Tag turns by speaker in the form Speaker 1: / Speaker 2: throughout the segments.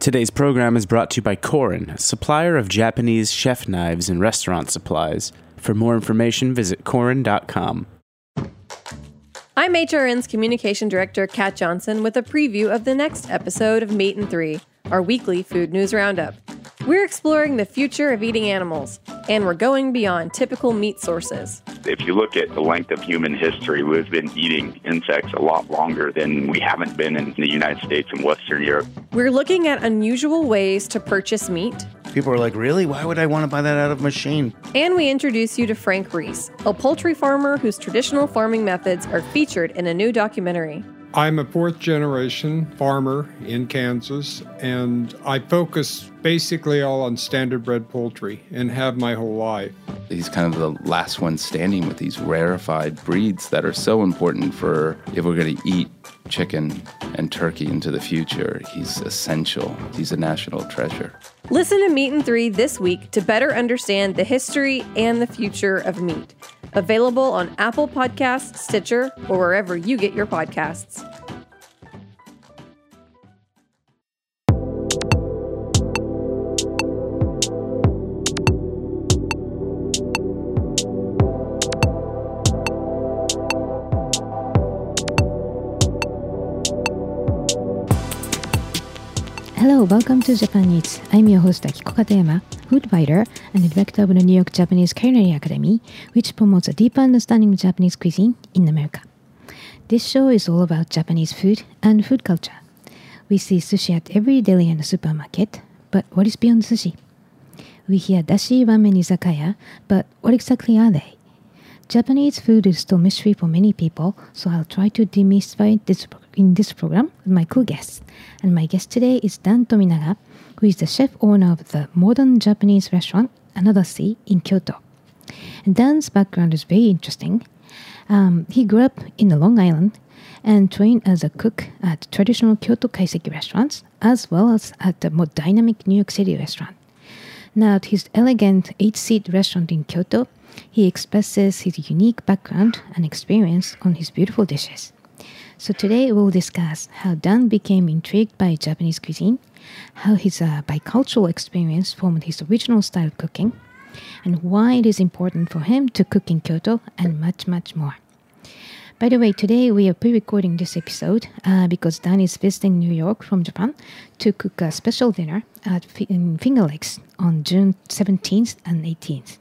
Speaker 1: Today's program is brought to you by Korin, a supplier of Japanese chef knives and restaurant supplies. For more information, visit korin.com.
Speaker 2: I'm HRN's Communication Director, Kat Johnson, with a preview of the next episode of Meat and Three, our weekly food news roundup. We're exploring the future of eating animals, and we're going beyond typical meat sources.
Speaker 3: If you look at the length of human history, we've been eating insects a lot longer than we haven't been in the United States and Western Europe.
Speaker 2: We're looking at unusual ways to purchase meat.
Speaker 4: People are like, really? Why would I want to buy that out of a machine?
Speaker 2: And we introduce you to Frank Reese, a poultry farmer whose traditional farming methods are featured in a new documentary.
Speaker 5: I'm a fourth-generation farmer in Kansas, and I focus basically all on standard-bred poultry and have my whole life.
Speaker 6: He's kind of the last one standing with these rarefied breeds that are so important for if we're going to eat chicken and turkey into the future. He's essential. He's a national treasure.
Speaker 2: Listen to Meat and Three this week to better understand the history and the future of meat. Available on Apple Podcasts, Stitcher, or wherever you get your podcasts.
Speaker 7: Hello, welcome to Japan Eats. I'm your host Akiko Katayama, food writer and the director of the New York Japanese Culinary Academy, which promotes a deeper understanding of Japanese cuisine in America. This show is all about Japanese food and food culture. We see sushi at every deli and supermarket, but what is beyond sushi? We hear dashi, ramen, izakaya, but what exactly are they? Japanese food is still a mystery for many people, so I'll try to demystify this in this program with my cool guests. And my guest today is Dan Tominaga, who is the chef owner of the modern Japanese restaurant Another Sea in Kyoto. And Dan's background is very interesting. He grew up in Long Island and trained as a cook at traditional Kyoto kaiseki restaurants, as well as at the more dynamic New York City restaurant. Now, at his elegant 8-seat restaurant in Kyoto, he expresses his unique background and experience on his beautiful dishes. So today we'll discuss how Dan became intrigued by Japanese cuisine, how his bicultural experience formed his original style of cooking, and why it is important for him to cook in Kyoto, and much, much more. By the way, today we are pre-recording this episode because Dan is visiting New York from Japan to cook a special dinner in Finger Lakes on June 17th and 18th.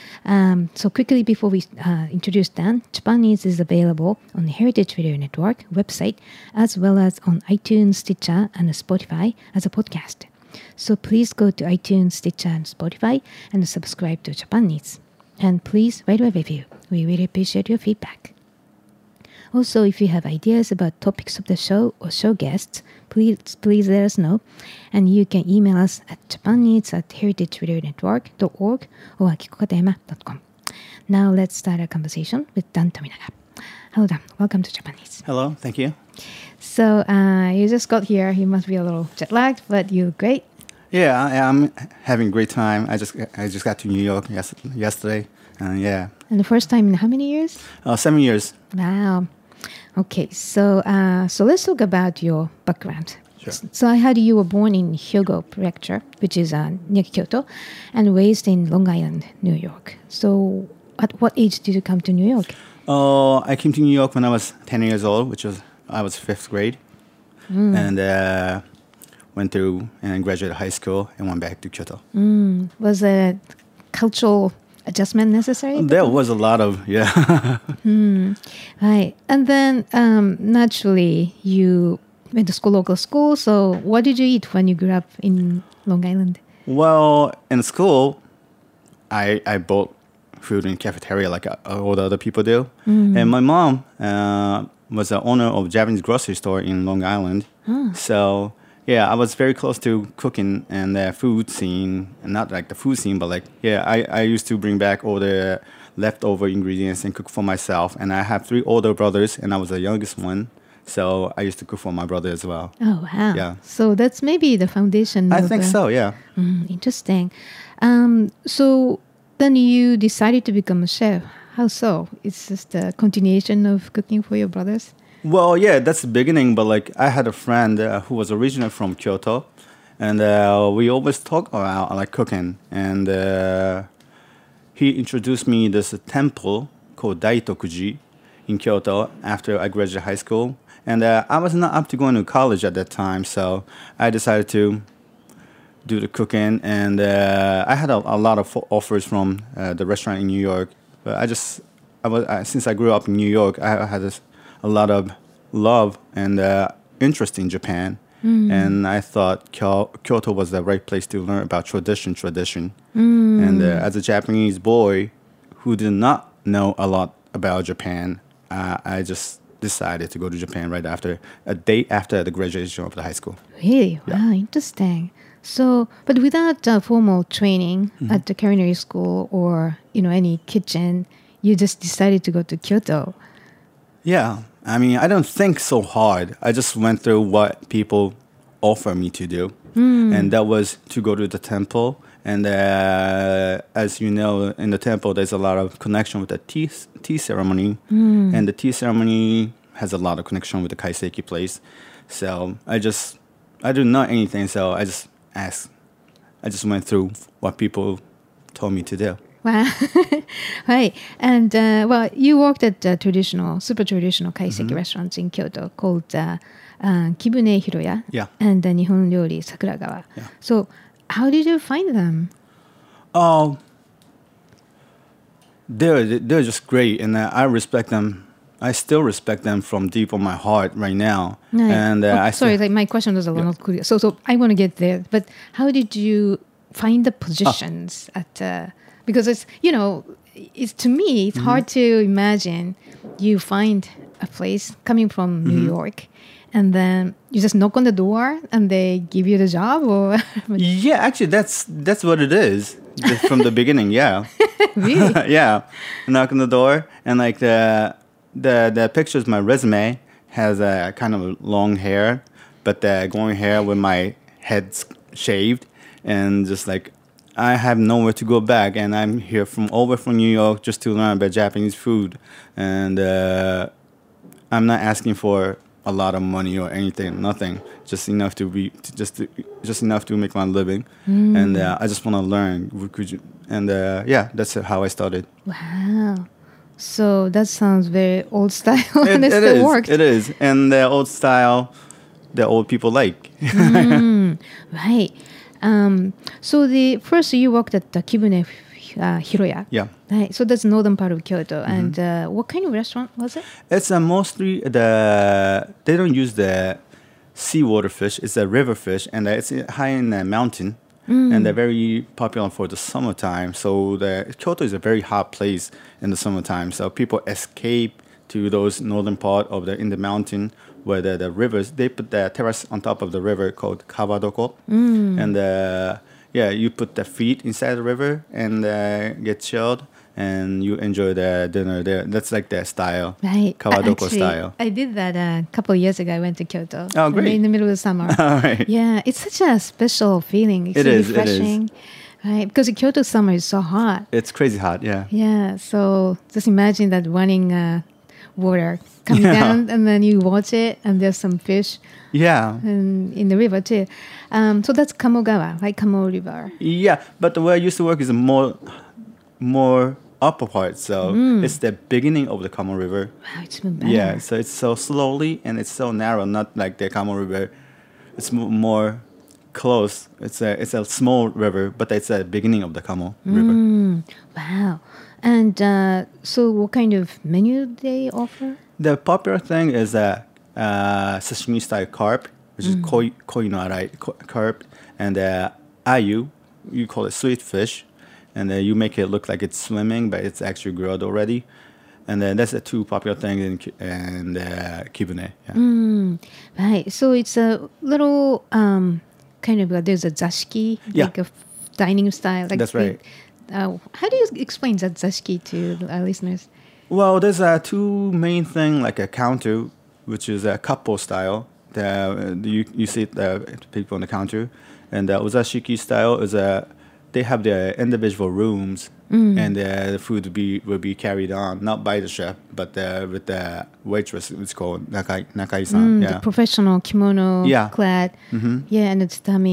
Speaker 7: So quickly before we introduce Dan, Japan Eats is available on the Heritage Radio Network website, as well as on iTunes, Stitcher, and Spotify as a podcast. So please go to iTunes, Stitcher, and Spotify and subscribe to Japan Eats. And please write a review. We really appreciate your feedback. Also, if you have ideas about topics of the show or show guests, please let us know. And you can email us at japaneats@heritageradionetwork.org or akikokatayama.com. Now let's start our conversation with Dan Tominaga. Hello, Dan. Welcome to Japan Eats.
Speaker 4: Hello, thank you.
Speaker 7: So you just got here. You must be a little jet lagged, but you're great.
Speaker 4: Yeah, I'm having a great time. I just got to New York yesterday, and yeah.
Speaker 7: And the first time in how many years?
Speaker 4: 7 years.
Speaker 7: Wow. Okay, so let's talk about your background.
Speaker 4: Sure.
Speaker 7: So I heard you were born in Hyogo Prefecture, which is near Kyoto, and raised in Long Island, New York. So at what age did you come to New York?
Speaker 4: I came to New York when I was 10 years old, I was 5th grade, and went through and graduated high school and went back to Kyoto.
Speaker 7: Was a cultural adjustment necessary?
Speaker 4: There was a lot of, yeah.
Speaker 7: Right. And then naturally you went to local school. So what did you eat when you grew up in Long Island?
Speaker 4: Well, in school, I bought food in cafeteria like all the other people do. And my mom was the owner of a Japanese grocery store in Long Island. So yeah, I was very close to cooking and the food scene, and not like the food scene, but like, yeah, I used to bring back all the leftover ingredients and cook for myself. And I have 3 older brothers, and I was the youngest one. So I used to cook for my brother as well.
Speaker 7: Oh, wow.
Speaker 4: Yeah.
Speaker 7: So that's maybe the foundation.
Speaker 4: I think so, yeah.
Speaker 7: Interesting. So then you decided to become a chef. How so? It's just a continuation of cooking for your brothers?
Speaker 4: Well, yeah, that's the beginning. But like, I had a friend who was originally from Kyoto, And we always talk about like cooking. And he introduced me this temple called Daitokuji in Kyoto after I graduated high school. And I was not up to going to college at that time, so I decided to do the cooking. And I had a lot of offers from the restaurant in New York, but since I grew up in New York, I had a lot of love and interest in Japan. And I thought Kyoto was the right place to learn about tradition. And as a Japanese boy who did not know a lot about Japan, I just decided to go to Japan right after, a day after the graduation of the high school.
Speaker 7: Really? Wow, interesting. So, but without formal training at the culinary school or, any kitchen, you just decided to go to Kyoto.
Speaker 4: Yeah. I mean, I don't think so hard. I just went through what people offer me to do. And that was to go to the temple. And as you know, in the temple, there's a lot of connection with the tea ceremony. And the tea ceremony has a lot of connection with the kaiseki place. So I do not anything. So I just asked. I just went through what people told me to do.
Speaker 7: Wow. Right. And, you worked at super traditional kaiseki restaurants in Kyoto called Kibune Hiroya and Nihon Ryori Sakuragawa.
Speaker 4: Yeah.
Speaker 7: So how did you find them?
Speaker 4: Oh, they're just great, and I respect them. I still respect them from deep of my heart right now.
Speaker 7: Right.
Speaker 4: And
Speaker 7: my question was a little clear. So I want to get there. But how did you find the positions at? Because it's to me it's hard to imagine you find a place coming from New York. And then you just knock on the door and they give you the job, or
Speaker 4: yeah, actually that's what it is from the beginning. Yeah,
Speaker 7: really?
Speaker 4: Yeah, knock on the door and like the pictures, my resume has a kind of long hair, but going hair with my head shaved and just like I have nowhere to go back, and I'm here from New York just to learn about Japanese food, and I'm not asking for a lot of money or anything, nothing, just enough to make my living, and I just want to learn. And that's how I started.
Speaker 7: Wow, so that sounds very old style, and it
Speaker 4: still
Speaker 7: worked.
Speaker 4: It is, and the old style, the old people like.
Speaker 7: Right. So first you worked at the Kibune Hiroya.
Speaker 4: Yeah.
Speaker 7: Right. So that's northern part of Kyoto. And what kind of restaurant was it?
Speaker 4: It's mostly they don't use the seawater fish. It's a river fish, and it's high in the mountain, and they're very popular for the summertime. So Kyoto is a very hot place in the summertime. So people escape to those northern part in the mountain where the rivers. They put the terrace on top of the river called kawadoko, and you put the feet inside the river and get chilled, and you enjoy the dinner there. That's like their style,
Speaker 7: right?
Speaker 4: Kawadoko style.
Speaker 7: I did that a couple of years ago. I went to Kyoto.
Speaker 4: Oh, great!
Speaker 7: In the middle of the summer.
Speaker 4: All right.
Speaker 7: Yeah, it's such a special feeling. It's refreshing. It is. Right, because Kyoto summer is so hot.
Speaker 4: It's crazy hot, yeah.
Speaker 7: Yeah, so just imagine that running water coming down, and then you watch it, and there's some fish.
Speaker 4: Yeah.
Speaker 7: And in the river too. So that's Kamogawa, right? Kamo River.
Speaker 4: Yeah, but where I used to work is more upper part, so it's the beginning of the Kamo River.
Speaker 7: Wow, it's even better.
Speaker 4: Yeah, so it's so slowly and it's so narrow, not like the Kamo River. It's more close. It's a small river, but it's the beginning of the Kamo River.
Speaker 7: Wow. And so what kind of menu they offer?
Speaker 4: The popular thing is sashimi style carp, which is koi no arai carp, and ayu, you call it sweet fish, and you make it look like it's swimming, but it's actually grilled already. And then that's the two popular things in Kibune. Yeah.
Speaker 7: Right. So it's a little kind of there's a zashiki, like a dining style. Like
Speaker 4: that's right.
Speaker 7: How do you explain that zashiki to our listeners?
Speaker 4: Well, there's two main things, like a counter, which is a couple style. You see the people on the counter, and the ozashiki style is they have their individual rooms, and the food will be carried on not by the chef, but with the waitress. It's called nakai-san.
Speaker 7: The professional kimono clad. Yeah, and it's tummy.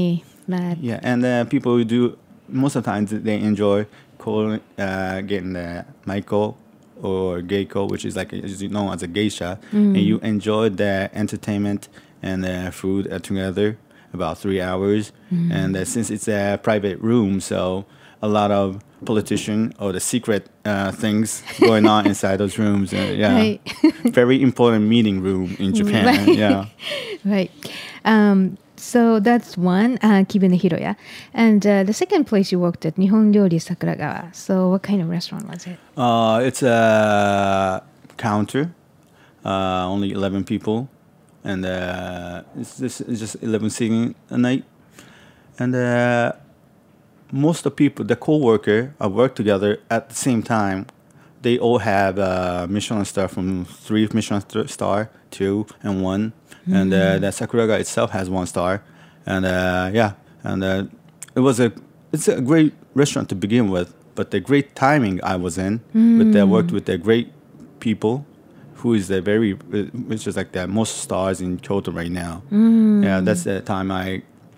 Speaker 7: But
Speaker 4: Yeah, and people who do most of the times they enjoy getting the maiko or geiko, which is like as you know as a geisha, and you enjoy the entertainment and the food together about 3 hours. And since it's a private room, so a lot of politician or the secret things going on inside those rooms. Yeah,
Speaker 7: Right.
Speaker 4: very important meeting room in Japan.
Speaker 7: Right.
Speaker 4: Yeah.
Speaker 7: Right. So that's one, Kibune Hiroya. And the second place you worked at, Nihon Ryori Sakuragawa. So what kind of restaurant was it?
Speaker 4: It's a counter, only 11 people, and it's just 11 sitting a night. And most of the people, the co-worker, work together at the same time. They all have Michelin star from 3 Michelin star, 2 and 1. And the Sakuraga itself has 1 star. And it's a great restaurant to begin with. But the great timing I was in, worked with the great people, who is which is like the most stars in Kyoto right now. Yeah, that's the time I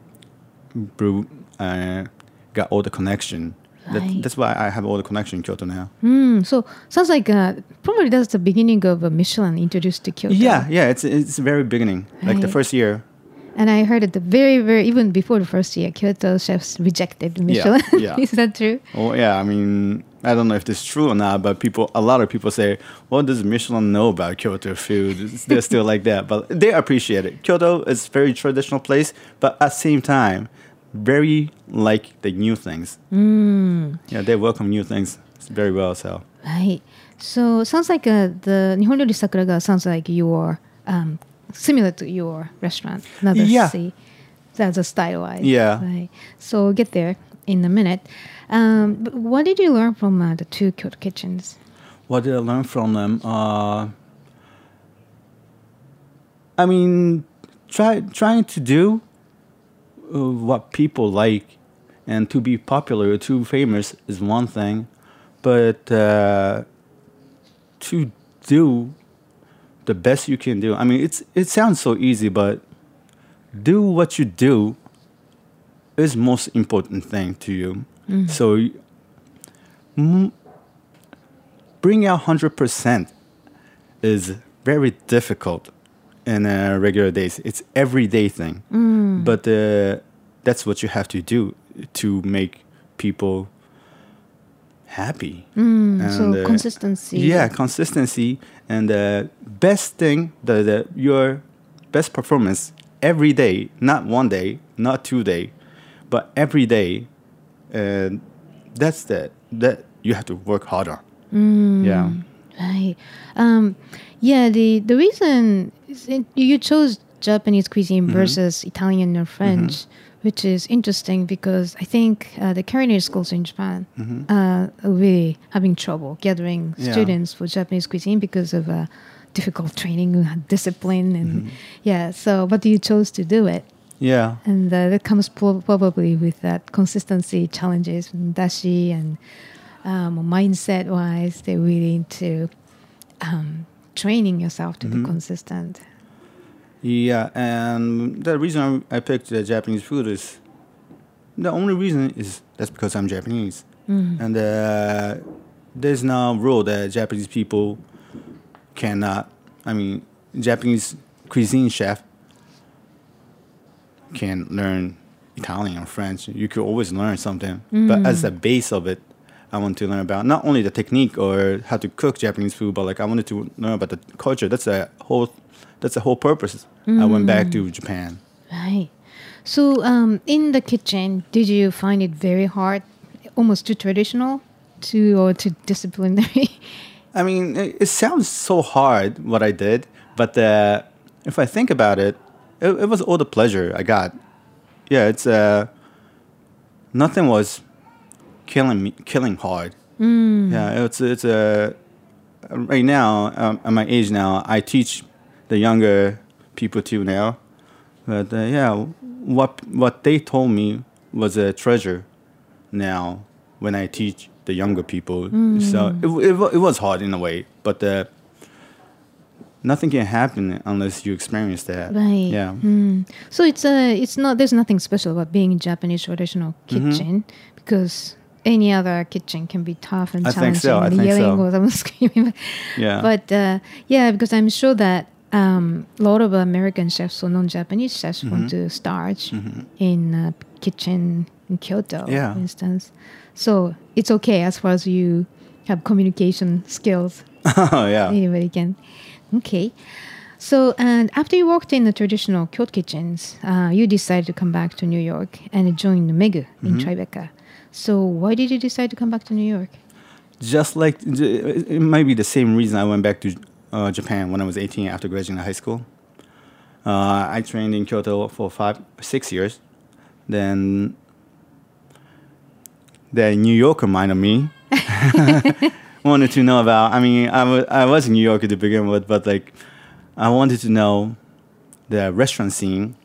Speaker 4: got all the connection.
Speaker 7: Right.
Speaker 4: That's why I have all the connection in Kyoto now.
Speaker 7: So sounds like probably that's the beginning of a Michelin introduced to Kyoto.
Speaker 4: Yeah, it's the very beginning, like the
Speaker 7: Right.
Speaker 4: first year.
Speaker 7: And I heard at the very, even before the first year, Kyoto chefs rejected Michelin.
Speaker 4: yeah.
Speaker 7: Is that true?
Speaker 4: Oh yeah, I mean, I don't know if this is true or not, but a lot of people say, what does Michelin know about Kyoto food? They're still like that, but they appreciate it. Kyoto is a very traditional place, but at the same time, very like the new things. Yeah, they welcome new things very well. So
Speaker 7: Right. So sounds like the Nihon Ryori Sakuragawa sounds like your similar to your restaurant. Another
Speaker 4: Yeah.
Speaker 7: That's a style-wise.
Speaker 4: Yeah.
Speaker 7: Right. So we'll get there in a minute. But what did you learn from the 2 Kyoto kitchens?
Speaker 4: what did I learn from them? I mean, trying to do what people like, and to be popular or too famous is one thing, but to do the best you can do. I mean, it sounds so easy, but do what you do is most important thing to you. So bring out 100% is very difficult in regular days. It's everyday thing, but that's what you have to do to make people happy.
Speaker 7: So consistency.
Speaker 4: Yeah, consistency, and the best thing, your best performance every day, not one day, not 2 days, but every day, and that's that you have to work harder. Yeah.
Speaker 7: Right. Yeah, the reason is you chose Japanese cuisine versus Italian or French, which is interesting because I think the culinary schools in Japan are really having trouble gathering students for Japanese cuisine because of difficult training, discipline, and but you chose to do it.
Speaker 4: Yeah.
Speaker 7: And that comes probably with that consistency challenges and dashi and mindset-wise, they're really into training yourself to be consistent.
Speaker 4: Yeah, and the reason I picked Japanese food is the only reason is that's because I'm Japanese, and there's no rule that Japanese people cannot. I mean, Japanese cuisine chef can learn Italian or French. You could always learn something, but as the base of it, I want to learn about not only the technique or how to cook Japanese food, but like I wanted to learn about the culture. That's the whole purpose. I went back to Japan.
Speaker 7: Right. So in the kitchen, did you find it very hard, almost too traditional, or too disciplinary?
Speaker 4: I mean, it sounds so hard what I did, but if I think about it, it was all the pleasure I got. Yeah, it's nothing was killing hard. Yeah, it's right now at my age now, I teach the younger people too now, but what they told me was a treasure now when I teach the younger people. So it was hard in a way, but nothing can happen unless you experience that.
Speaker 7: Right.
Speaker 4: Yeah.
Speaker 7: So it's not, there's nothing special about being in Japanese traditional kitchen because any other kitchen can be tough and
Speaker 4: I think
Speaker 7: challenging
Speaker 4: so, I
Speaker 7: and
Speaker 4: think
Speaker 7: yelling
Speaker 4: so.
Speaker 7: or someone screaming.
Speaker 4: Yeah.
Speaker 7: But yeah, because I'm sure that a lot of American chefs or non-Japanese chefs want to start in kitchen in Kyoto,
Speaker 4: Yeah.
Speaker 7: for instance. So it's okay as far as you have communication skills.
Speaker 4: Oh, yeah.
Speaker 7: Anybody can. Okay. So, and after you worked in the traditional Kyoto kitchens, you decided to come back to New York and join the Megu in Tribeca. So, why did you decide to come back to New York?
Speaker 4: Just like, it might be the same reason I went back to Japan when I was 18 after graduating high school. I trained in Kyoto for 6 years. Then the New Yorker mind of me wanted to know about, I was in New York to begin with, but like, I wanted to know the restaurant scene.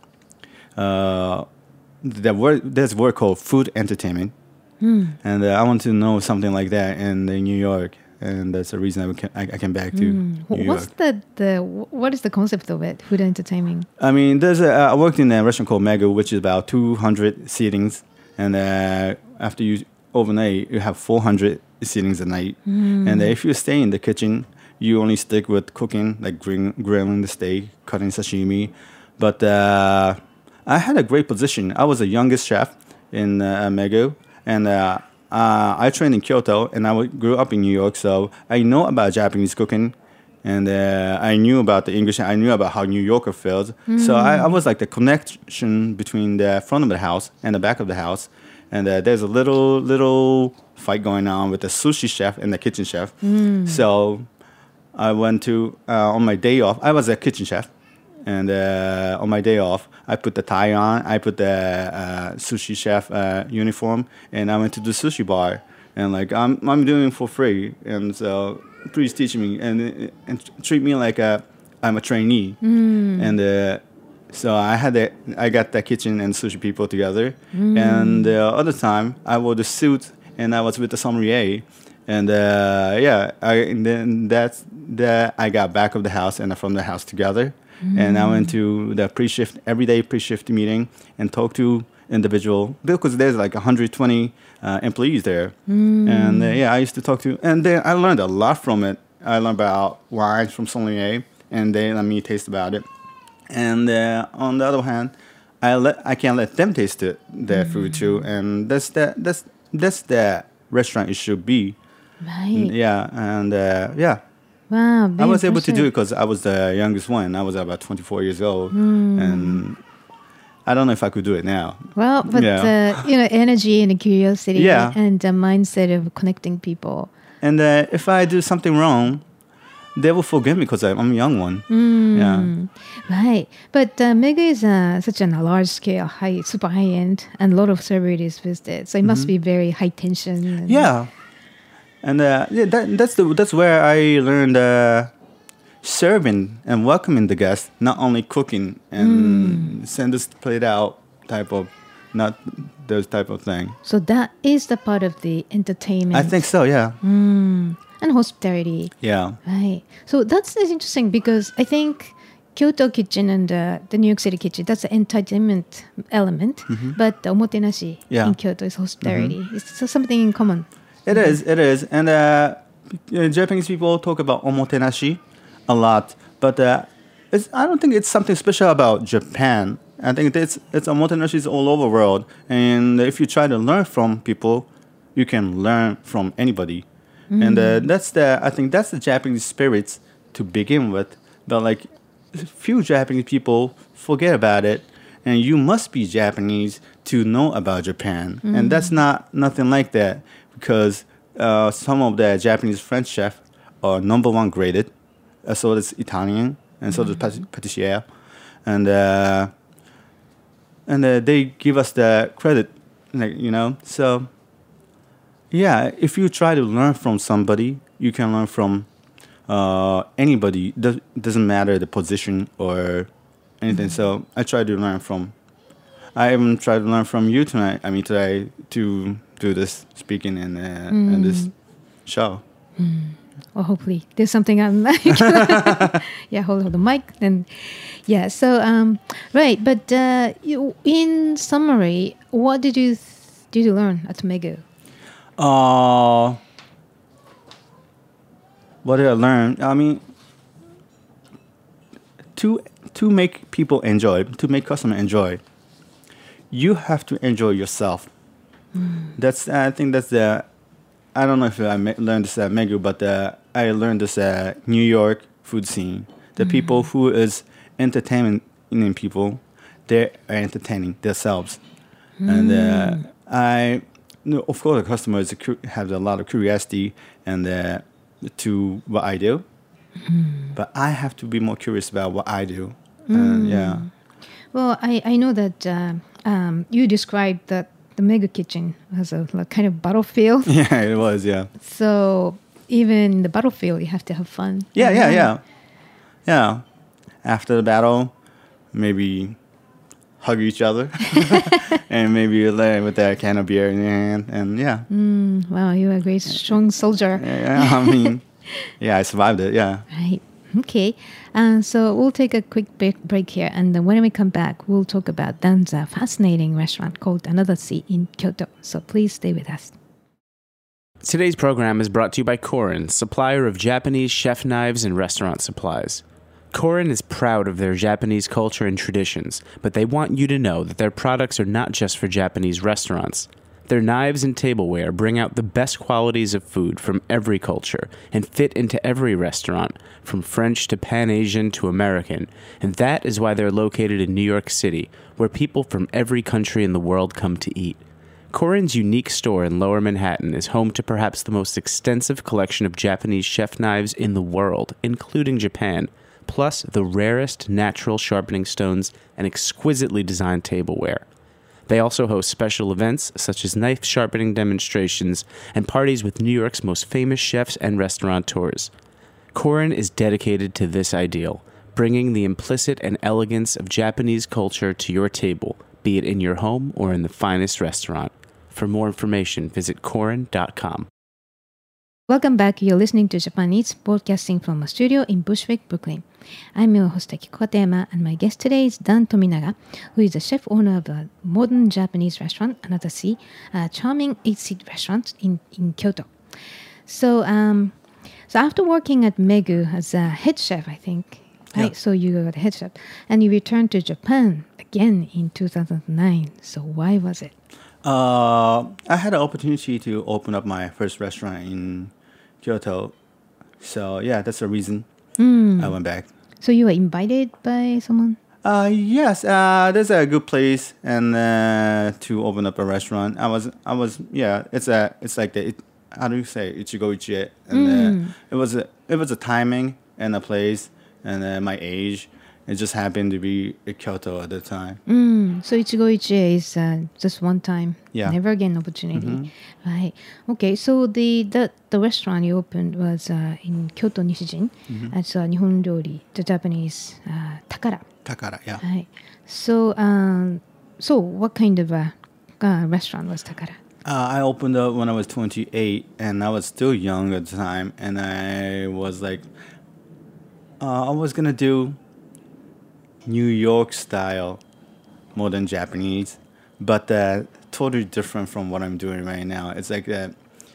Speaker 4: There's a word called food entertainment. And I want to know something like that in New York. And that's the reason I came back to New
Speaker 7: What's
Speaker 4: York.
Speaker 7: what is the concept of it? Food entertaining.
Speaker 4: I mean, I worked in a restaurant called Megu, which is about 200 seatings. And after you overnight, you have 400 seatings a night. And if you stay in the kitchen, you only stick with cooking, like grilling the steak, cutting sashimi. But I had a great position. I was the youngest chef in Megu. And I trained in Kyoto, and I grew up in New York, so I know about Japanese cooking, and I knew about the English, and I knew about how New Yorker feels. So I was like the connection between the front of the house and the back of the house. And there's a little fight going on with the sushi chef and the kitchen chef. So I went to, on my day off, I was a kitchen chef. And on my day off, I put the tie on, I put the sushi chef uniform, and I went to the sushi bar. And like, I'm doing it for free. And so please teach me and treat me like I'm a trainee. And so I got the kitchen and sushi people together. And the other time, I wore the suit, and I was with the sommelier. And and then I got back of the house and from the house together. And I went to the everyday pre-shift meeting and talked to individual, because there's like 120 employees there. And I used to talk to, and then I learned a lot from it. I learned about wines from sommelier, and they let me taste about it. And on the other hand, I can't let them taste their food too. And that's the restaurant it should be.
Speaker 7: Right.
Speaker 4: Yeah, and
Speaker 7: Wow.
Speaker 4: I was able to do it because I was the youngest one. I was about 24 years old, and I don't know if I could do it now.
Speaker 7: Well, but energy and curiosity
Speaker 4: Yeah.
Speaker 7: and the mindset of connecting people.
Speaker 4: And if I do something wrong, they will forgive me because I'm a young one. Yeah.
Speaker 7: Right. But Megu is such a large scale, super high end, and a lot of celebrities visit. So it must be very high tension. And
Speaker 4: Yeah. And that's where I learned serving and welcoming the guests, not only cooking and send this plate out type of, not those type of thing.
Speaker 7: So that is the part of the entertainment.
Speaker 4: I think so, yeah.
Speaker 7: And hospitality.
Speaker 4: Yeah.
Speaker 7: Right. So that's interesting because I think Kyoto kitchen and the New York City kitchen, that's the entertainment element. But the omotenashi in Kyoto is hospitality. It's something in common.
Speaker 4: It is. And Japanese people talk about omotenashi a lot, but I don't think it's something special about Japan. I think it's omotenashi is all over the world, and if you try to learn from people, you can learn from anybody. And I think that's the Japanese spirits to begin with. But like, few Japanese people forget about it, and you must be Japanese to know about Japan, and that's nothing like that. Because some of the Japanese French chefs are #1 graded, so does Italian, and so does patissier, and they give us the credit, So, yeah, if you try to learn from somebody, you can learn from anybody. Doesn't matter the position or anything. So I try to learn from. I even tried to learn from you tonight. Today to do this speaking in this show.
Speaker 7: Or hopefully there's something I'm like, yeah, hold the mic. And yeah, so, right. But in summary, what did you learn at Megu?
Speaker 4: What did I learn? I mean, to make people enjoy, to make customer enjoy, you have to enjoy yourself. I think that's the. I don't know if I learned this at Megu, but I learned this at New York food scene. The people who is entertaining people, they are entertaining themselves, and of course the customers have a lot of curiosity and to what I do, but I have to be more curious about what I do. Yeah.
Speaker 7: Well, I know that you described that the Mega Kitchen as a kind of battlefield.
Speaker 4: Yeah, it was. Yeah.
Speaker 7: So even in the battlefield, you have to have fun.
Speaker 4: Yeah. After the battle, maybe hug each other, and maybe with that can of beer in your hand, and yeah.
Speaker 7: Wow, you're a great, strong soldier.
Speaker 4: Yeah, I mean, yeah, I survived it. Yeah.
Speaker 7: Right. Okay. So we'll take a quick break here, and then when we come back, we'll talk about Dan's fascinating restaurant called Another Sea in Kyoto. So please stay with us.
Speaker 1: Today's program is brought to you by Korin, supplier of Japanese chef knives and restaurant supplies. Korin is proud of their Japanese culture and traditions, but they want you to know that their products are not just for Japanese restaurants. Their knives and tableware bring out the best qualities of food from every culture and fit into every restaurant, from French to Pan-Asian to American, and that is why they're located in New York City, where people from every country in the world come to eat. Korin's unique store in Lower Manhattan is home to perhaps the most extensive collection of Japanese chef knives in the world, including Japan, plus the rarest natural sharpening stones and exquisitely designed tableware. They also host special events such as knife sharpening demonstrations and parties with New York's most famous chefs and restaurateurs. Korin is dedicated to this ideal, bringing the implicit and elegance of Japanese culture to your table, be it in your home or in the finest restaurant. For more information, visit korin.com.
Speaker 7: Welcome back. You're listening to Japan Eats, broadcasting from a studio in Bushwick, Brooklyn. I'm your host, Akiko Katayama, and my guest today is Dan Tominaga, who is the chef owner of a modern Japanese restaurant, Another Sea, a charming 8-seat restaurant in Kyoto. So after working at Megu as a head chef, I think, right?
Speaker 4: Yeah.
Speaker 7: So you were the head chef, and you returned to Japan again in 2009. So why was it?
Speaker 4: I had an opportunity to open up my first restaurant in Kyoto. So, yeah, that's the reason I went back.
Speaker 7: So you were invited by someone?
Speaker 4: Yes, there's a good place and to open up a restaurant. I was, yeah, it's like how do you say, Ichigo Ichie? And it was a timing and a place and my age. It just happened to be in Kyoto at the time.
Speaker 7: So Ichigo Ichie is just one time, never again opportunity. Right. Okay, so the restaurant you opened was in Kyoto Nishijin. It's Nihon Ryori, the Japanese Takara.
Speaker 4: Takara, yeah.
Speaker 7: Right. So what kind of restaurant was Takara?
Speaker 4: I opened up when I was 28, and I was still young at the time. And I was like, I was gonna do New York style modern Japanese, but totally different from what I'm doing right now. It's like that.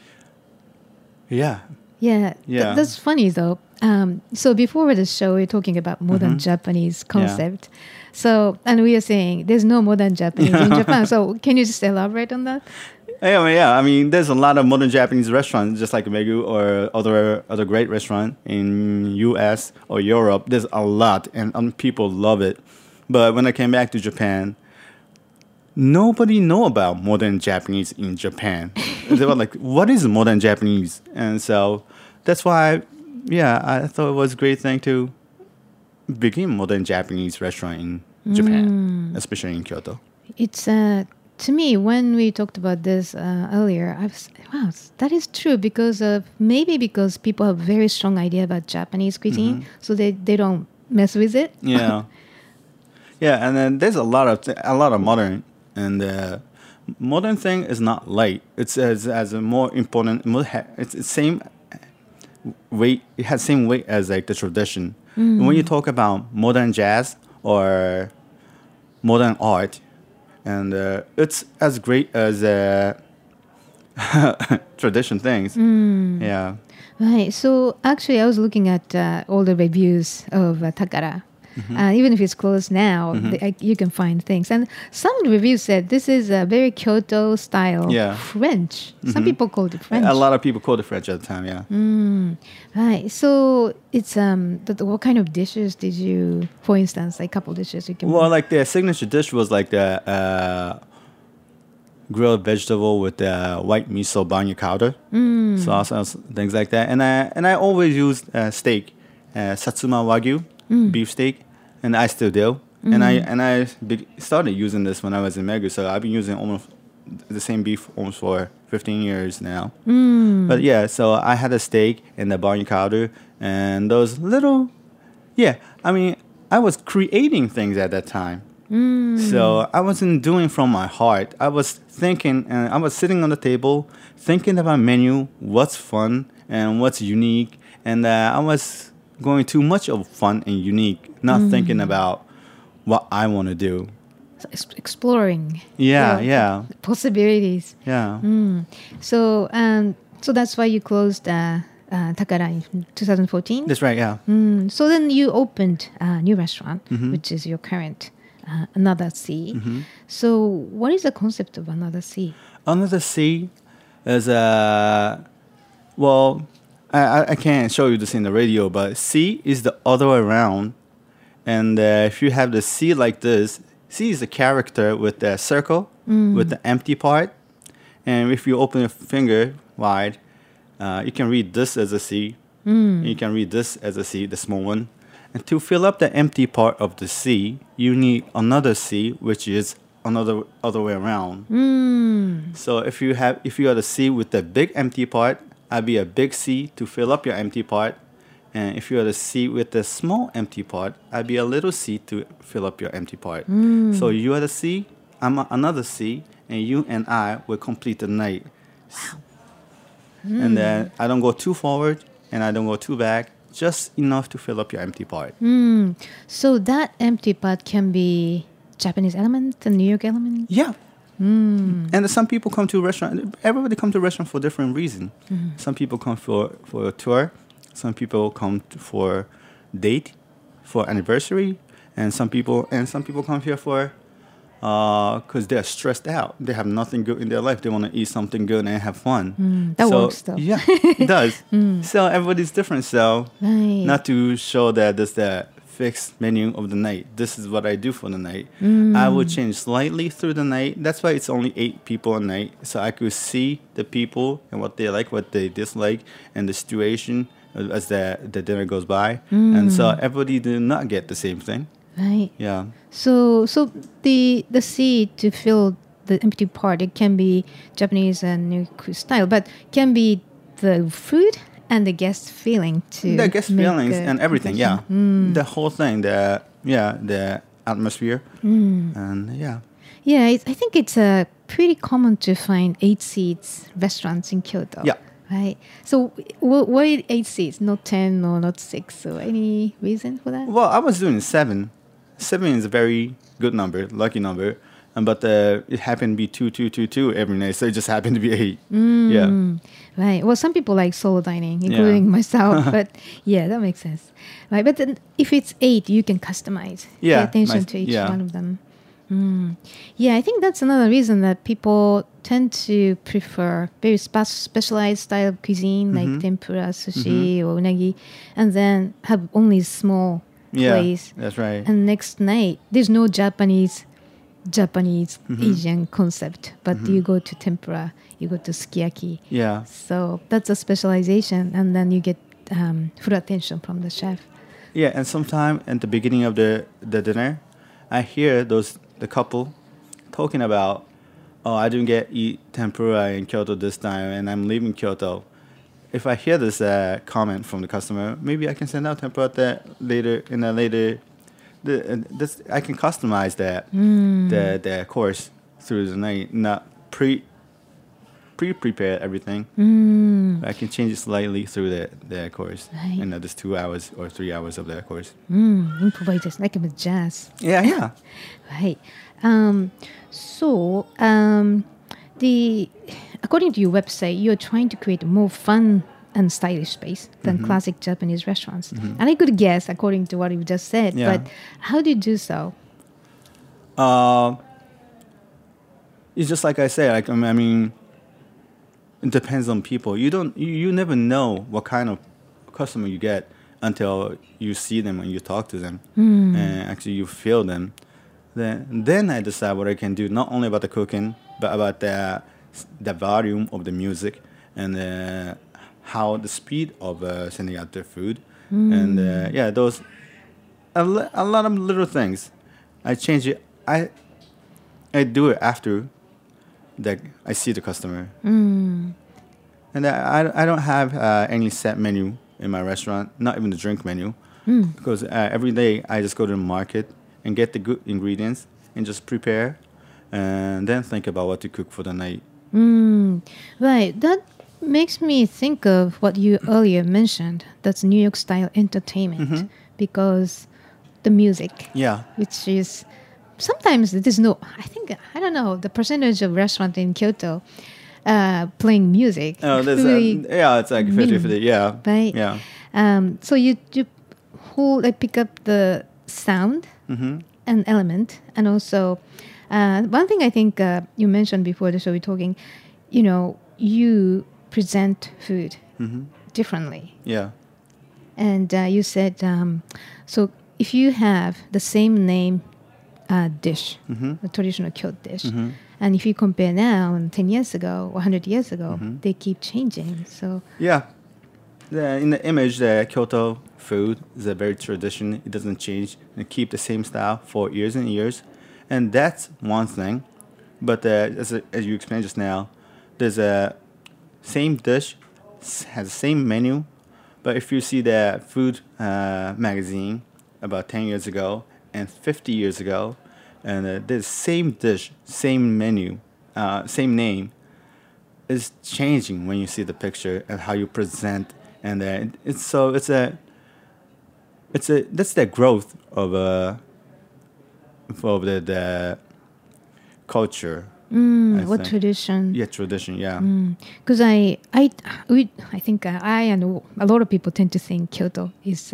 Speaker 4: Yeah.
Speaker 7: That's funny though. So before the show, we were talking about modern Japanese concept. So, and we are saying there's no modern Japanese in Japan. So can you just elaborate on that?
Speaker 4: Yeah. I mean, there's a lot of modern Japanese restaurants, just like Megu or other great restaurant in U.S. or Europe. There's a lot, and people love it. But when I came back to Japan, nobody know about modern Japanese in Japan. They were like, "What is modern Japanese?" And so that's why, I thought it was a great thing to begin modern Japanese restaurant in Japan, especially in Kyoto.
Speaker 7: It's to me, when we talked about this earlier, I was wow, that is true because because people have very strong idea about Japanese cuisine, so they don't mess with it.
Speaker 4: Yeah, and then there's a lot of modern, and modern thing is not light. It's as a more important. It's the same weight. It has same weight as like the tradition. And when you talk about modern jazz or modern art, and it's as great as tradition things. Yeah.
Speaker 7: Right. So actually, I was looking at all the reviews of Takara. Even if it's closed now, you can find things. And some reviews said this is a very Kyoto style French. Some people called it French.
Speaker 4: A lot of people called it French at the time, yeah.
Speaker 7: Right. So it's what kind of dishes did you, for instance, like a couple dishes you can?
Speaker 4: Well, like their signature dish was like the grilled vegetable with the white miso banya powder, sauce, things like that. And I always used steak, Satsuma Wagyu beef steak, and I still do. And I started using this when I was in Megu, so I've been using almost the same beef almost for 15 years now. But yeah, so I had a steak and the banya powder and those little, I mean, I was creating things at that time. So I wasn't doing from my heart. I was thinking, and I was sitting on the table thinking about menu, what's fun and what's unique, and I was going too much of fun and unique, not thinking about what I want to do.
Speaker 7: So exploring.
Speaker 4: Yeah.
Speaker 7: Possibilities.
Speaker 4: Yeah.
Speaker 7: So that's why you closed Takara in 2014.
Speaker 4: That's right. Yeah.
Speaker 7: So then you opened a new restaurant, which is your current Another Sea. So what is the concept of Another Sea?
Speaker 4: Another Sea is well, I can't show you this in the radio, but sea is the other way around. And if you have the sea like this, sea is a character with the circle, with the empty part. And if you open your finger wide, you can read this as a sea. You can read this as a sea, the small one. And to fill up the empty part of the sea, you need another sea, which is another other way around. So if you are the sea with the big empty part, I'd be a big sea to fill up your empty part. And if you are the sea with the small empty part, I'd be a little sea to fill up your empty part. So you are the sea, I'm another sea, and you and I will complete the night. Wow. And then I don't go too forward and I don't go too back, just enough to fill up your empty part.
Speaker 7: So that empty part can be Japanese element, the New York element?
Speaker 4: Yeah. And some people come to a restaurant. Everybody come to a restaurant for different reasons. Some people come for a tour. Some people come for date, for anniversary, and some people come here for because they're stressed out. They have nothing good in their life. They want to eat something good and have fun.
Speaker 7: That works though.
Speaker 4: Yeah, it does. So everybody's different. So not to show that there's the fixed menu of the night. This is what I do for the night. I will change slightly through the night. That's why it's only 8 people a night. So I could see the people and what they like, what they dislike, and the situation as the dinner goes by. And so everybody did not get the same thing.
Speaker 7: Right.
Speaker 4: Yeah.
Speaker 7: So the sea to fill the empty part, it can be Japanese and New York style, but can be the food and the guest feeling too.
Speaker 4: The guest feelings and everything, yeah. The whole thing, the atmosphere, and yeah.
Speaker 7: Yeah, I think it's pretty common to find 8 seats restaurants in Kyoto.
Speaker 4: Yeah.
Speaker 7: Right. So why 8 seats, not 10 or not 6? So any reason for that?
Speaker 4: Well, I was doing 7. 7 is a very good number, lucky number. But it happened to be 2, 2, 2, 2 every night, so it just happened to be 8. Yeah.
Speaker 7: Right. Well, some people like solo dining, including myself. But yeah, that makes sense. Right. But then if it's 8, you can customize. Pay attention to each one of them. Yeah, I think that's another reason that people tend to prefer very specialized style of cuisine, like tempura, sushi, or unagi, and then have only small place.
Speaker 4: Yeah, that's right.
Speaker 7: And next night, there's no Japanese Asian concept, but you go to tempura, you go to sukiyaki.
Speaker 4: Yeah.
Speaker 7: So that's a specialization, and then you get full attention from the chef.
Speaker 4: Yeah, and sometime at the beginning of the dinner, I hear the couple talking about, oh, I didn't eat tempura in Kyoto this time, and I'm leaving Kyoto. If I hear this comment from the customer, maybe I can send out tempura later. I can customize that the course through the night, not pre-prepare everything. I can change it slightly through the course.
Speaker 7: Right.
Speaker 4: And this 2 hours or 3 hours of the course.
Speaker 7: Improviseです。like with jazz.
Speaker 4: Yeah.
Speaker 7: はい。So, according to your website, you're trying to create more fun and stylish space than classic Japanese restaurants. And I could guess, according to what you just said,
Speaker 4: Yeah.
Speaker 7: but how do you do so?
Speaker 4: It's just like I said. Like I mean, it depends on people. You never know what kind of customer you get until you see them and you talk to them, and actually you feel them. Then I decide what I can do, not only about the cooking, but about the volume of the music and how the speed of sending out their food, and those a lot of little things. I change it. I do it after that I see the customer, and I don't have any set menu in my restaurant, not even the drink menu, because every day I just go to the market and get the good ingredients and just prepare, and then think about what to cook for the night.
Speaker 7: Right. That makes me think of what you earlier mentioned. That's New York style entertainment because the music,
Speaker 4: Yeah.
Speaker 7: which is sometimes there's no. I don't know the percentage of restaurant in Kyoto playing music.
Speaker 4: Oh, there's it's like 50-50. Yeah.
Speaker 7: Right.
Speaker 4: Yeah.
Speaker 7: So you pick up the sound and element, and also one thing I think you mentioned before the show we're talking, you present food differently,
Speaker 4: Yeah.
Speaker 7: and you said so if you have the same name dish, the traditional Kyoto dish, and if you compare now and 10 years ago or 100 years ago, they keep changing. So
Speaker 4: Yeah. In the image, the Kyoto food is a very tradition. It doesn't change. It keep the same style for years and years. And that's one thing. But as you explained just now, there's a same dish, has the same menu. But if you see the food magazine about 10 years ago and 50 years ago, and the same dish, same menu, same name, is changing when you see the picture and how you present. And that's the growth of the culture.
Speaker 7: what tradition?
Speaker 4: Yeah, tradition. Yeah.
Speaker 7: Because I think I and a lot of people tend to think Kyoto is,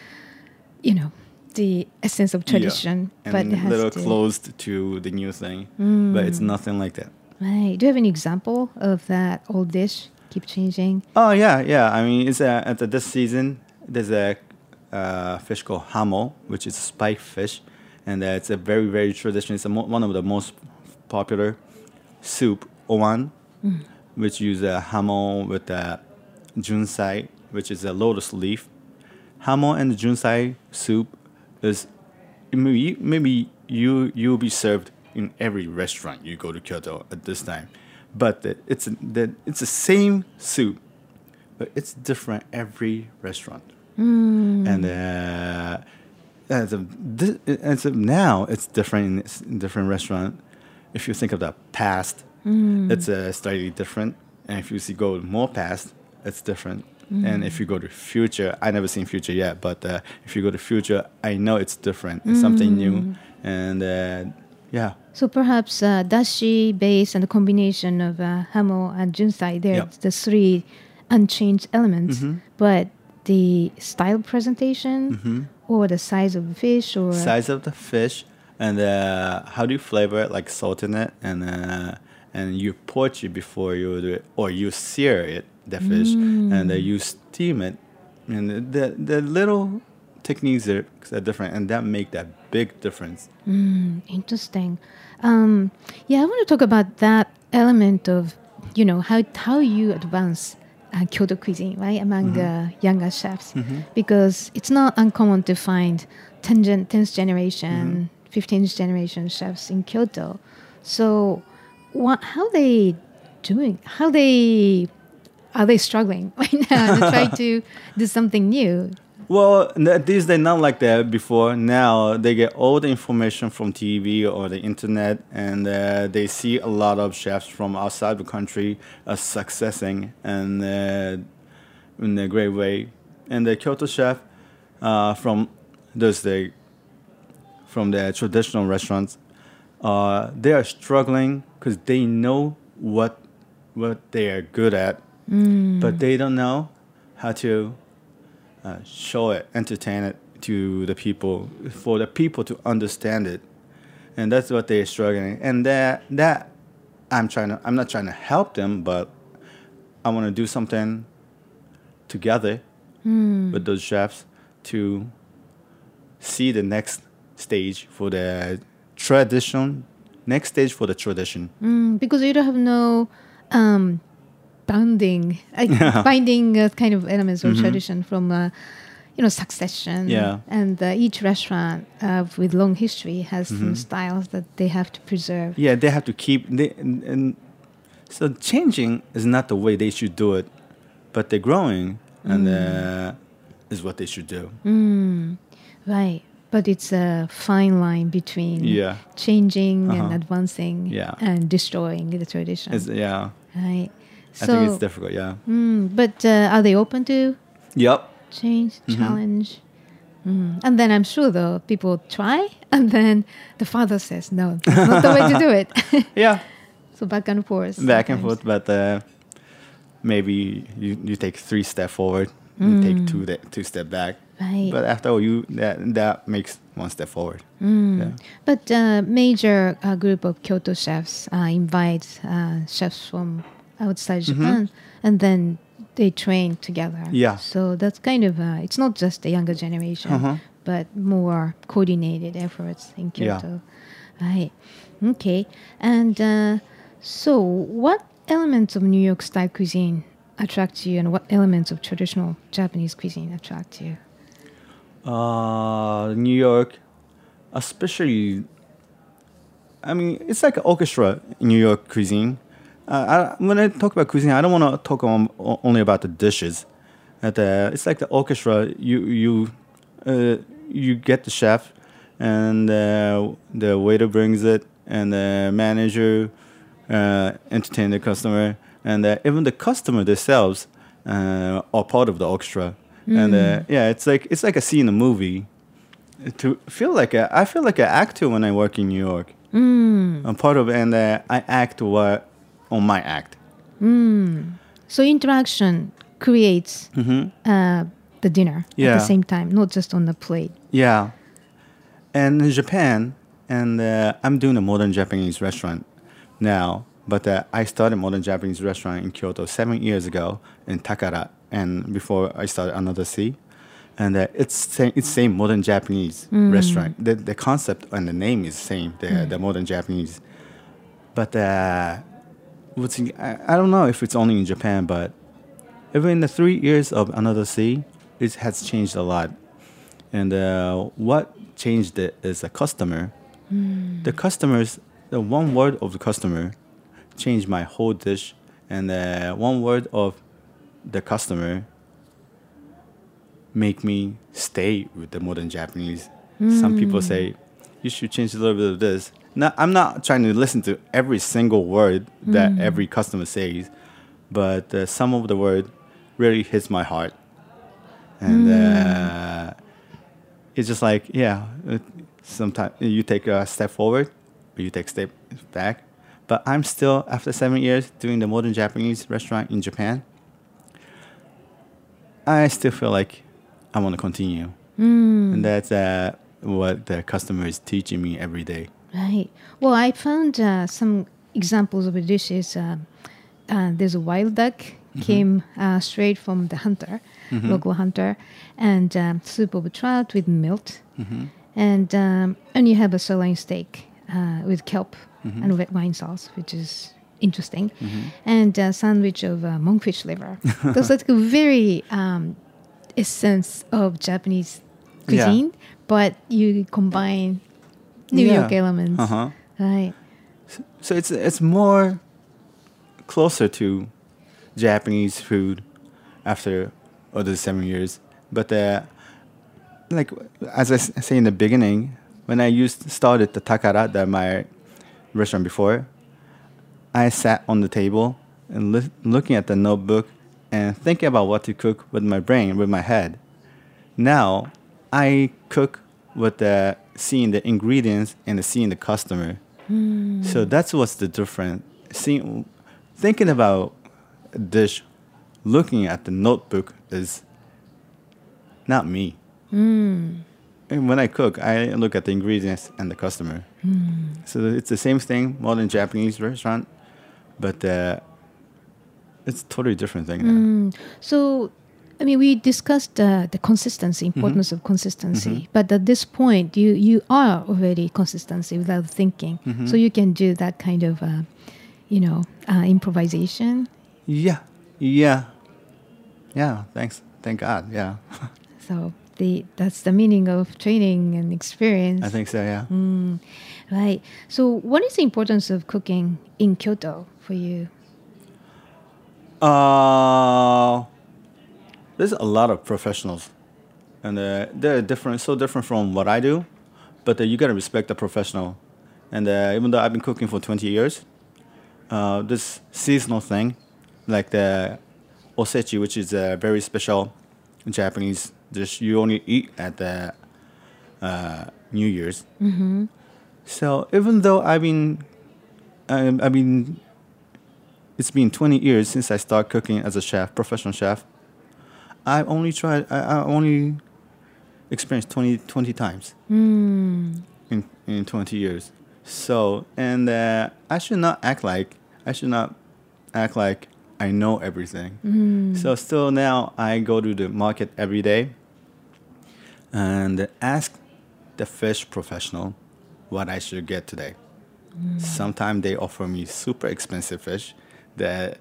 Speaker 7: the essence of tradition,
Speaker 4: Yeah.
Speaker 7: but
Speaker 4: And
Speaker 7: it
Speaker 4: a
Speaker 7: has
Speaker 4: little
Speaker 7: to.
Speaker 4: closed to the new thing, but it's nothing like that.
Speaker 7: Right. Do you have an example of that old dish keep changing?
Speaker 4: Oh yeah. I mean, it's at this season. There's a fish called hamo, which is spike fish, and it's a very very traditional. It's one of the most popular soup owan, which use hamo with junsai, which is a lotus leaf. Hamo and junsai soup is maybe you'll be served in every restaurant you go to Kyoto at this time, but it's the same soup, but it's different every restaurant. And as of now, it's different in different restaurant. If you think of the past, it's slightly different, and if you go more past, it's different. And if you go to future, I never seen future yet, but if you go to future, I know it's different. It's something new, and yeah.
Speaker 7: So perhaps dashi base and the combination of hamo and junsai, they're
Speaker 4: Yep.
Speaker 7: the three unchanged elements, but the style presentation or the size of the fish or
Speaker 4: Size of the fish, and how do you flavor it, like salt in it, and you poach it before you do it, or you sear it, the fish, and you steam it, and the little techniques are different, and that make that big difference.
Speaker 7: Interesting. Yeah, I want to talk about that element of, how you advance Kyoto cuisine, right, among younger chefs, because it's not uncommon to find 10th generation, 15th generation chefs in Kyoto. So, how they doing? Are they struggling right now to try to do something new?
Speaker 4: Well, these days not like that before. Now they get all the information from TV or the internet, and they see a lot of chefs from outside the country successing and in a great way. And the Kyoto chef from the traditional restaurants, they are struggling because they know what they are good at, but they don't know how to show it, entertain it to the people, for the people to understand it, and that's what they're struggling. And that I'm not trying to help them, but I want to do something together with those chefs to see the next stage for the tradition. Next stage for the tradition.
Speaker 7: Because you don't have no binding kind of elements or tradition from succession.
Speaker 4: Yeah.
Speaker 7: And each restaurant with long history has some styles that they have to preserve.
Speaker 4: Yeah, they have to keep. So changing is not the way they should do it, but they're growing, and is what they should do.
Speaker 7: Right. But it's a fine line between changing and advancing and destroying the tradition. Right.
Speaker 4: I think it's difficult,
Speaker 7: But are they open to change, challenge? And then I'm sure, though, people try, and then the father says, no, that's not the way to do it.
Speaker 4: Yeah.
Speaker 7: So back and forth.
Speaker 4: Back and forth, but maybe you take 3 steps forward, you take 2 steps back.
Speaker 7: Right.
Speaker 4: But after all, that makes 1 step forward. Yeah.
Speaker 7: But major group of Kyoto chefs invite chefs from outside Japan, and then they train together.
Speaker 4: Yeah.
Speaker 7: So that's kind of it's not just the younger generation, but more coordinated efforts in Kyoto. Right. Okay. And so, what elements of New York style cuisine attract you, and what elements of traditional Japanese cuisine attract you?
Speaker 4: New York, especially, I mean, it's like an orchestra in New York cuisine. When I talk about cuisine, I don't want to talk only about the dishes. It's like the orchestra. You get the chef, and the waiter brings it, and the manager entertain the customer, and even the customer themselves are part of the orchestra. And it's like a scene in a movie. I feel like an actor when I work in New York. I'm part of it, and I act on my act.
Speaker 7: So interaction creates the dinner at the same time, not just on the plate.
Speaker 4: Yeah. And in Japan, and I'm doing a modern Japanese restaurant now, but I started modern Japanese restaurant in Kyoto 7 years ago in Takara, and before I started Another Sea. And it's same modern Japanese restaurant. The concept and the name is same, the modern Japanese. But I don't know if it's only in Japan, but even in the 3 years of Another Sea, it has changed a lot. And what changed it is a customer. The customers, the one word of the customer changed my whole dish. And one word of the customer make me stay with the modern Japanese. Some people say, you should change a little bit of this. Now, I'm not trying to listen to every single word that every customer says, but some of the word really hits my heart. And it's just like, sometimes you take a step forward, or you take a step back. But I'm still, after 7 years, doing the modern Japanese restaurant in Japan. I still feel like I want to continue. And that's what the customer is teaching me every day.
Speaker 7: Right. Well, I found some examples of the dishes. There's a wild duck, came straight from the hunter, local hunter, and soup of trout with milk. And you have a sirloin steak with kelp and red wine sauce, which is interesting. And a sandwich of monkfish liver. Those are very essence of Japanese cuisine, but you combine New York elements. Right.
Speaker 4: So it's more closer to Japanese food after all the 7 years. But like as I say in the beginning, when I started the Takara, my restaurant before, I sat on the table and looking at the notebook and thinking about what to cook with my brain, with my head. Now I cook with seeing the ingredients and seeing the customer. So that's what's the difference. Thinking about a dish, looking at the notebook is not me. And when I cook, I look at the ingredients and the customer. So it's the same thing, modern Japanese restaurant, but it's a totally different thing now.
Speaker 7: So, I mean, we discussed the consistency, importance of consistency. But at this point, you are already consistency without thinking. So you can do that kind of, improvisation.
Speaker 4: Yeah. Thanks. Thank God. Yeah.
Speaker 7: So that's the meaning of training and experience.
Speaker 4: I think so. Yeah.
Speaker 7: Right. So what is the importance of cooking in Kyoto for you?
Speaker 4: There's a lot of professionals, and they're so different from what I do, but you gotta respect the professional. And even though I've been cooking for 20 years, this seasonal thing, like the osechi, which is a very special Japanese dish you only eat at the New Year's. So even though it's been 20 years since I started cooking as a chef, professional chef. I only experienced 20 times in 20 years. So, and I should not act like I know everything. So still now I go to the market every day and ask the fish professional what I should get today. Sometimes they offer me super expensive fish that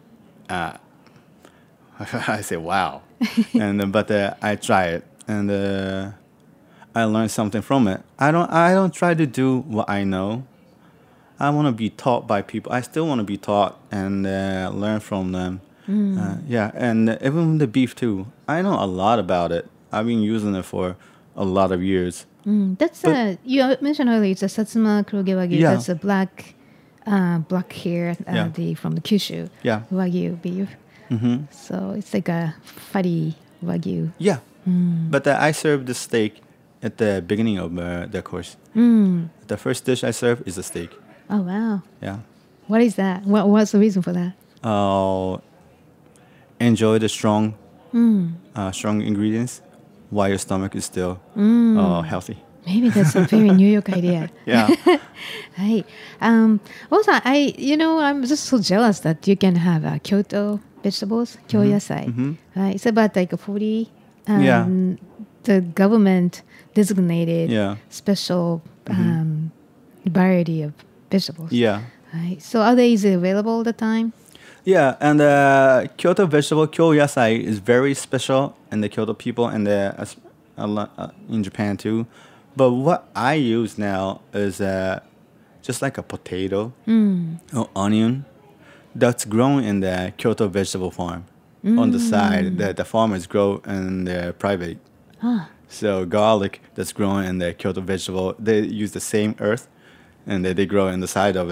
Speaker 4: I say, wow. But I try it and I learn something from it. I don't try to do what I know. I want to be taught by people. I still want to be taught and learn from them. And even the beef too. I know a lot about it. I've been using it for a lot of years.
Speaker 7: That's you mentioned earlier. It's a Satsuma Kuroge Wagyu.
Speaker 4: Yeah.
Speaker 7: That's a black hair from the Kyushu Wagyu beef. So it's like a fatty Wagyu.
Speaker 4: Yeah, but I serve the steak at the beginning of the course. The first dish I serve is a steak.
Speaker 7: Oh wow!
Speaker 4: Yeah.
Speaker 7: What is that? What's the reason for that?
Speaker 4: Enjoy the strong ingredients while your stomach is still healthy.
Speaker 7: Maybe that's a very New York idea.
Speaker 4: Yeah.
Speaker 7: Right. Also, I'm just so jealous that you can have Kyoto vegetables, kyōyasai. Right. It's about like 40. The government designated special variety of vegetables.
Speaker 4: Yeah.
Speaker 7: Right. So are they easily available all the time?
Speaker 4: Yeah, and Kyoto vegetable kyōyasai is very special in the Kyoto people and in Japan too. But what I use now is just like a potato or onion that's grown in the Kyoto vegetable farm on the side that the farmers grow in their private. So garlic that's grown in the Kyoto vegetable, they use the same earth and they grow in the side of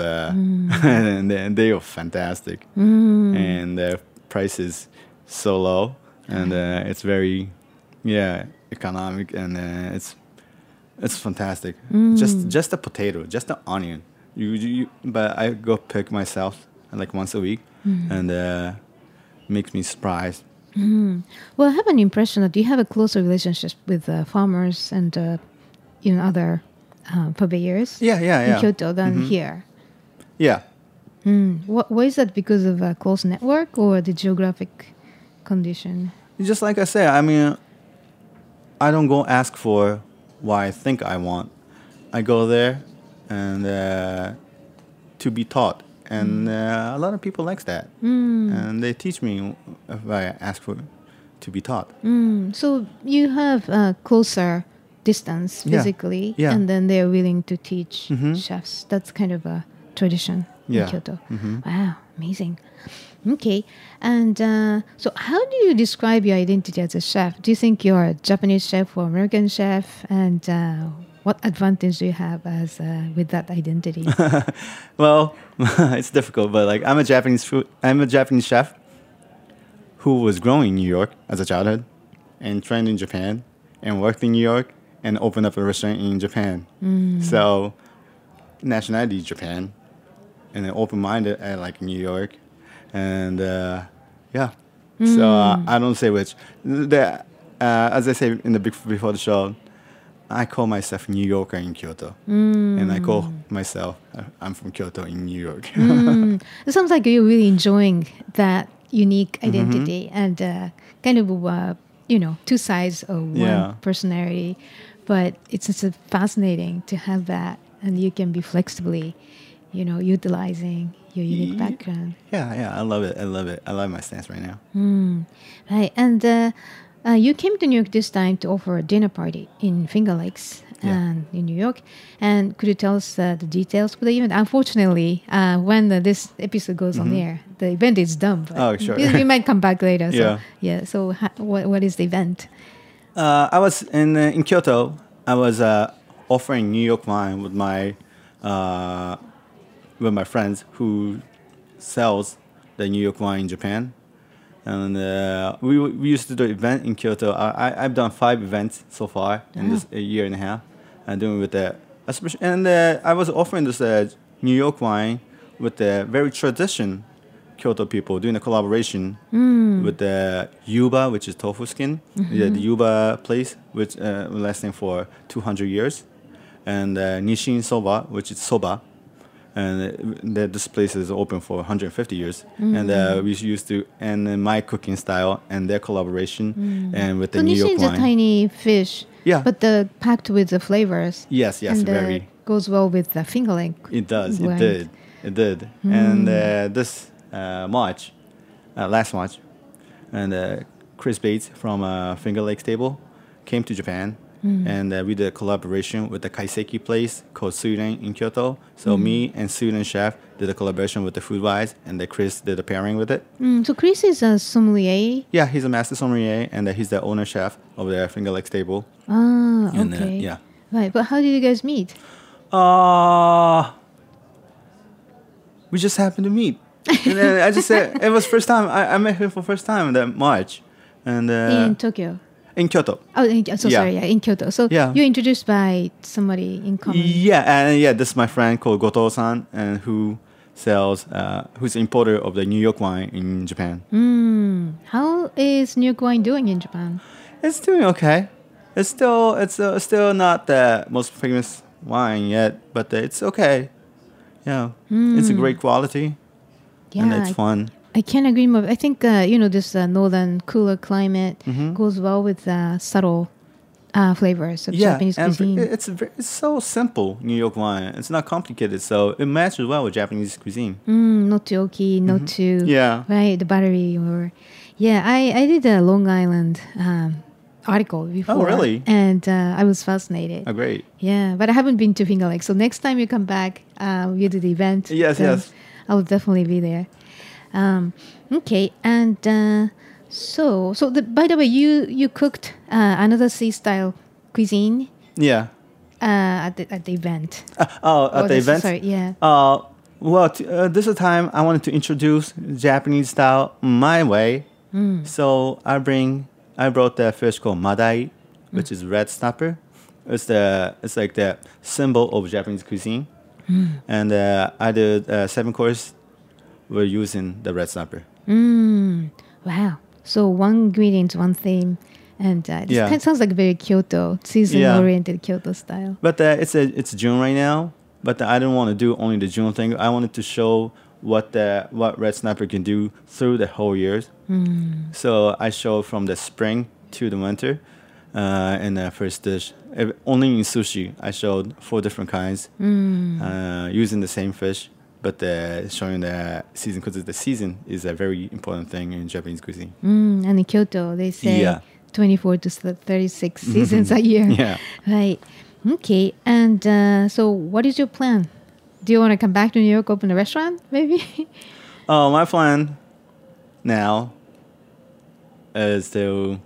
Speaker 4: and they are fantastic. And the price is so low and it's very economic and it's fantastic. Just a potato, just an onion. But I go pick myself like once a week, and makes me surprised.
Speaker 7: Well, I have an impression that you have a closer relationship with farmers and other purveyors in Kyoto than here.
Speaker 4: Yeah.
Speaker 7: Why is that? Because of a close network or the geographic condition?
Speaker 4: Just like I said, I mean, I don't go ask for what I think I want. I go there and to be taught. And a lot of people likes that. And they teach me if I ask for to be taught.
Speaker 7: So you have a closer distance physically, and then they're willing to teach chefs. That's kind of a tradition in Kyoto. Wow, amazing. Okay. And so how do you describe your identity as a chef? Do you think you're a Japanese chef or American chef? And what advantage do you have as with that identity?
Speaker 4: Well, it's difficult, but like I'm a Japanese chef who was growing in New York as a childhood and trained in Japan and worked in New York and opened up a restaurant in Japan. So nationality is Japan and then open-minded at like New York. And yeah, so I don't say which. As I say in the before the show, I call myself New Yorker in Kyoto, and I call myself I'm from Kyoto in New York.
Speaker 7: It sounds like you're really enjoying that unique identity and kind of two sides of one personality, but it's just fascinating to have that, and you can be flexibly, utilizing your unique background.
Speaker 4: Yeah, I love it. I love my stance right now.
Speaker 7: Right, and you came to New York this time to offer a dinner party in Finger Lakes and in New York. And could you tell us the details for the event? Unfortunately, when this episode goes on air, the event is done. But
Speaker 4: oh, sure.
Speaker 7: We might come back later. So,
Speaker 4: yeah.
Speaker 7: So what is the event?
Speaker 4: I was in Kyoto. I was offering New York wine with my friends who sells the New York wine in Japan. And we used to do an event in Kyoto. I've done 5 events so far in this a year and a half. I'm doing with the and I was offering this New York wine with the very traditional Kyoto people, doing a collaboration with the Yuba, which is tofu skin, the Yuba place, which lasting for 200 years, and Nishin Soba, which is soba. And this place is open for 150 years. And we used to, and my cooking style and their collaboration, and with the New York wine.
Speaker 7: So Nishin is a tiny fish, but packed with the flavors.
Speaker 4: Yes,
Speaker 7: and,
Speaker 4: very.
Speaker 7: Goes well with the finger lake.
Speaker 4: It does, it did. And this March, last March, and Chris Bates from Finger Lakes Table came to Japan. And we did a collaboration with the kaiseki place called Suren in Kyoto. So me and Suren chef did a collaboration with the Foodwise, and Chris did a pairing with it.
Speaker 7: So Chris is a sommelier?
Speaker 4: Yeah, he's a master sommelier, and he's the owner chef of the Finger Lakes Table.
Speaker 7: Ah, okay.
Speaker 4: And, yeah.
Speaker 7: Right, but how did you guys meet?
Speaker 4: We just happened to meet. And then I just said, it was first time, I met him for first time in that March. And
Speaker 7: in Tokyo?
Speaker 4: In Kyoto.
Speaker 7: Sorry, in Kyoto. So you're introduced by somebody in common.
Speaker 4: Yeah, and this is my friend called Goto-san, and who sells, who's importer of the New York wine in Japan.
Speaker 7: How is New York wine doing in Japan?
Speaker 4: It's doing okay. It's still not the most famous wine yet, but it's okay. Yeah, it's a great quality, and it's fun.
Speaker 7: I can't agree more. I think, this northern cooler climate goes well with subtle flavors of Japanese cuisine.
Speaker 4: It's so simple, New York wine. It's not complicated, so it matches well with Japanese cuisine.
Speaker 7: Not too oaky, not too... Right, the buttery or... Yeah, I did a Long Island article before.
Speaker 4: Oh, really?
Speaker 7: And I was fascinated.
Speaker 4: Oh, great.
Speaker 7: Yeah, but I haven't been to Finger Lakes. So next time you come back, you do the event.
Speaker 4: Yes.
Speaker 7: I will definitely be there. Okay, and by the way, you cooked another sea style cuisine.
Speaker 4: Yeah.
Speaker 7: At the event.
Speaker 4: At the event.
Speaker 7: Sorry, yeah.
Speaker 4: This is time I wanted to introduce Japanese style my way. So I brought the fish called madai, which is red snapper. It's like the symbol of Japanese cuisine. And I did 7 course. We're using the red snapper.
Speaker 7: Wow. So one ingredient, one theme, and this kind of sounds like very Kyoto, season-oriented Kyoto style.
Speaker 4: But it's June right now. But I didn't want to do only the June thing. I wanted to show what red snapper can do through the whole year. So I showed from the spring to the winter. In the first dish, only in sushi, I showed 4 different kinds using the same fish. But showing the season, because the season is a very important thing in Japanese cuisine.
Speaker 7: And in Kyoto, they say 24 to 36 seasons a year.
Speaker 4: Yeah.
Speaker 7: Right. Okay. And so what is your plan? Do you want to come back to New York, open a restaurant, maybe?
Speaker 4: My plan now is to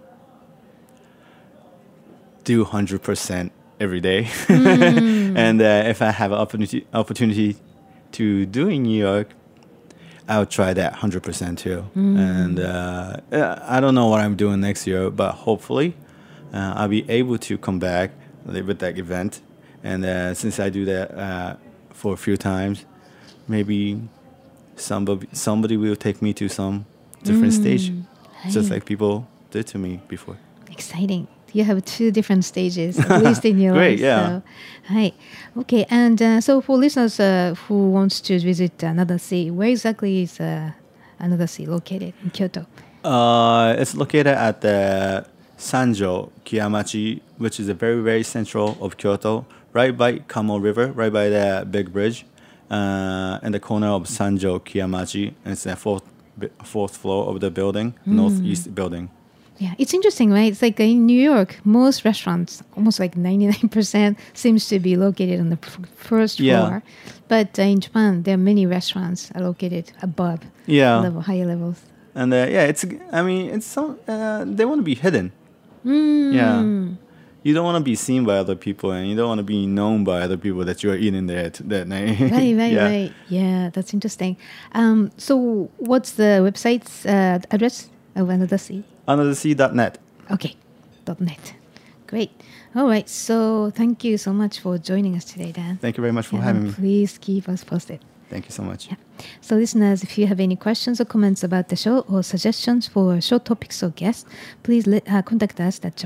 Speaker 4: do 100% every day. And if I have an opportunity to do in New York, I'll try that 100% too. And I don't know what I'm doing next year, but hopefully I'll be able to come back with that event. And since I do that for a few times, maybe somebody will take me to some different stage, just like people did to me before.
Speaker 7: Exciting. You have 2 different stages, at least in your
Speaker 4: Great,
Speaker 7: life.
Speaker 4: yeah.
Speaker 7: So, hi. Okay, and so for listeners who wants to visit another city, where exactly is another city located in Kyoto?
Speaker 4: It's located at the Sanjo Kiyamachi, which is a very, very central of Kyoto, right by Kamo River, right by the big bridge, in the corner of Sanjo Kiyamachi. And it's the fourth floor of the building, northeast building.
Speaker 7: Yeah, it's interesting, right? It's like in New York, most restaurants, almost like 99%, seems to be located on the first floor. But in Japan, there are many restaurants are located above higher levels.
Speaker 4: And it's some, they want to be hidden. Yeah. You don't want to be seen by other people, and you don't want to be known by other people that you are eating there that night.
Speaker 7: Right. Yeah, that's interesting. So what's the website's address of Another Sea?
Speaker 4: AnotherSea.net.
Speaker 7: Okay, .net. Great. All right, so thank you so much for joining us today, Dan.
Speaker 4: Thank you very much for having me.
Speaker 7: Please keep us posted.
Speaker 4: Thank you so much.
Speaker 7: Yeah. So listeners, if you have any questions or comments about the show or suggestions for show topics or guests, please contact us at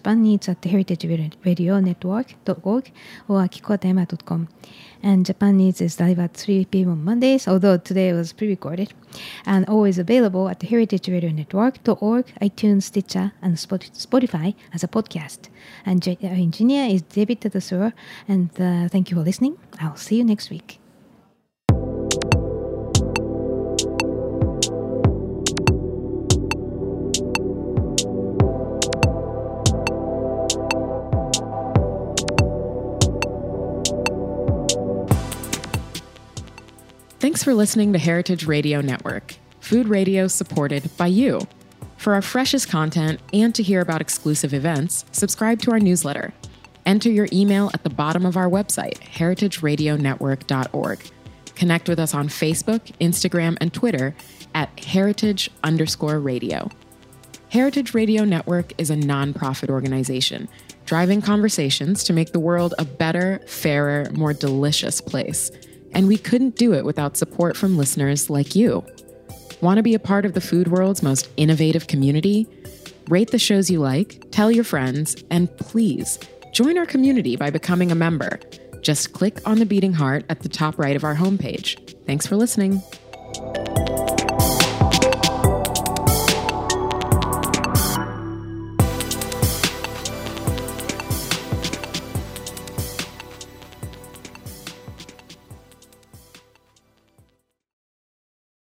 Speaker 7: japanneeds@heritageradionetwork.org or akiko.ema.com. And Japan Needs is live at 3 p.m. on Mondays, although today was pre-recorded, and always available at heritageradionetwork.org, iTunes, Stitcher, and Spotify as a podcast. And our engineer is David Tadasura, and thank you for listening. I'll see you next week.
Speaker 8: Thanks for listening to Heritage Radio Network, food radio supported by you. For our freshest content and to hear about exclusive events, subscribe to our newsletter. Enter your email at the bottom of our website, heritageradionetwork.org. Connect with us on Facebook, Instagram, and Twitter at heritage_radio. Heritage Radio Network is a nonprofit organization driving conversations to make the world a better, fairer, more delicious place. And we couldn't do it without support from listeners like you. Want to be a part of the food world's most innovative community? Rate the shows you like, tell your friends, and please join our community by becoming a member. Just click on the beating heart at the top right of our homepage. Thanks for listening.